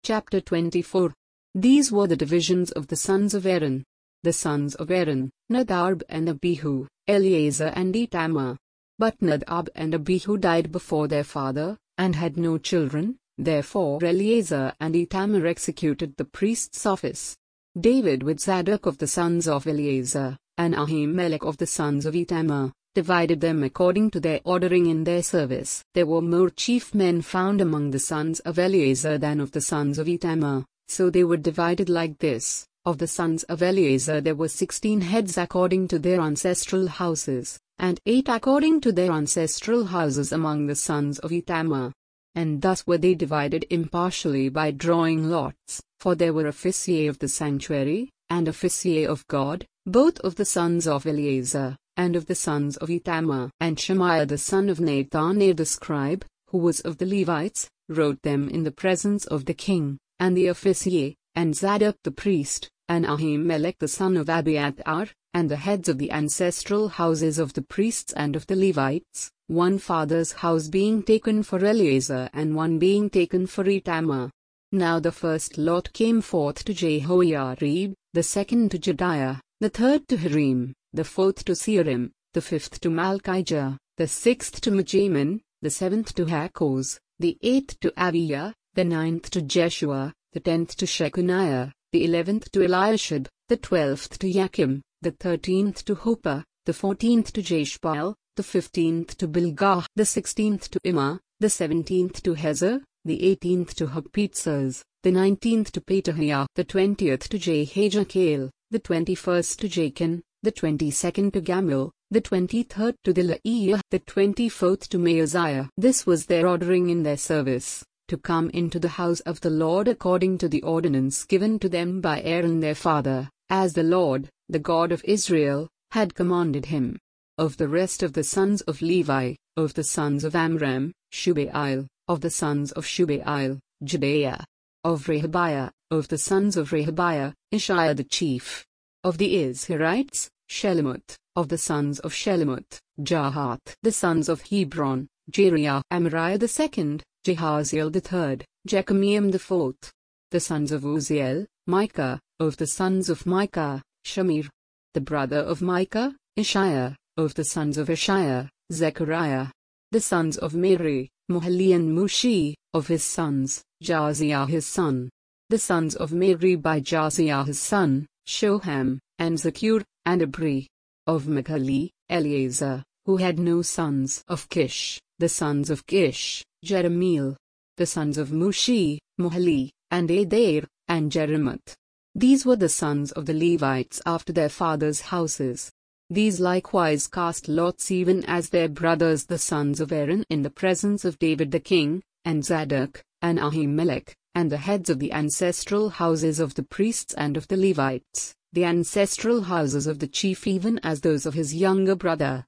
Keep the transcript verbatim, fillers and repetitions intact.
Chapter twenty-four. These were the divisions of the sons of Aaron. The sons of Aaron, Nadab and Abihu, Eleazar and Itamar. But Nadab and Abihu died before their father, and had no children, therefore Eleazar and Itamar executed the priest's office. David with Zadok of the sons of Eleazar, and Ahimelech of the sons of Itamar, divided them according to their ordering in their service. There were more chief men found among the sons of Eleazar than of the sons of Itamar, so they were divided like this. Of the sons of Eleazar there were sixteen heads according to their ancestral houses, and eight according to their ancestral houses among the sons of Itamar. And thus were they divided impartially by drawing lots, for there were officiers of the sanctuary, and officiers of God, both of the sons of Eleazar, and of the sons of Itamar. And Shemaiah the son of Nethanel the scribe, who was of the Levites, wrote them in the presence of the king, and the officier, and Zadok the priest, and Ahimelech the son of Abiathar, and the heads of the ancestral houses of the priests and of the Levites, one father's house being taken for Eleazar and one being taken for Itamar. Now the first lot came forth to Jehoiarib, the second to Jediah, the third to Hiram, the fourth to Seorim, the fifth to Malchijah, the sixth to Mijamin, the seventh to Hakkoz, the eighth to Aviah, the ninth to Jeshua, the tenth to Shechaniah, the eleventh to Eliashib, the twelfth to Yakim, the thirteenth to Hopah, the fourteenth to Jeshbaal, the fifteenth to Bilgah, the sixteenth to Immer, the seventeenth to Hezer, the eighteenth to Hapitzers, the nineteenth to Petahiah, the twentieth to Jehajakel, the twenty-first to Jachin, the twenty-second to Gamul, the twenty-third to Delaiah, the twenty-fourth to Maaziah. This was their ordering in their service, to come into the house of the Lord according to the ordinance given to them by Aaron their father, as the Lord, the God of Israel, had commanded him. Of the rest of the sons of Levi, of the sons of Amram, Shubael, of the sons of Shubael, Jedaiah. Of Rehabiah, of the sons of Rehabiah, Ishiah the chief. Of the Izharites, Shelemot, of the sons of Shelemot, Jahath. The sons of Hebron, Jeriah, Amariah the second, Jehaziel the third, Jekameam the fourth. The sons of Uzziel, Micah, of the sons of Micah, Shamir. The brother of Micah, Ishiah, of the sons of Ishiah, Zechariah. The sons of Merari, Mahli and Mushi, of his sons, Jaaziah his son. The sons of Merari by Jaaziah his son, Shoham, and Zakur, and Abri. Of Mahli, Eleazar, who had no sons. Of Kish, the sons of Kish, Jeremiel. The sons of Mushi, Mahli, and Adair, and Jeremoth. These were the sons of the Levites after their fathers' houses. These likewise cast lots even as their brothers the sons of Aaron in the presence of David the king, and Zadok, and Ahimelech, and the heads of the ancestral houses of the priests and of the Levites, the ancestral houses of the chief even as those of his younger brother.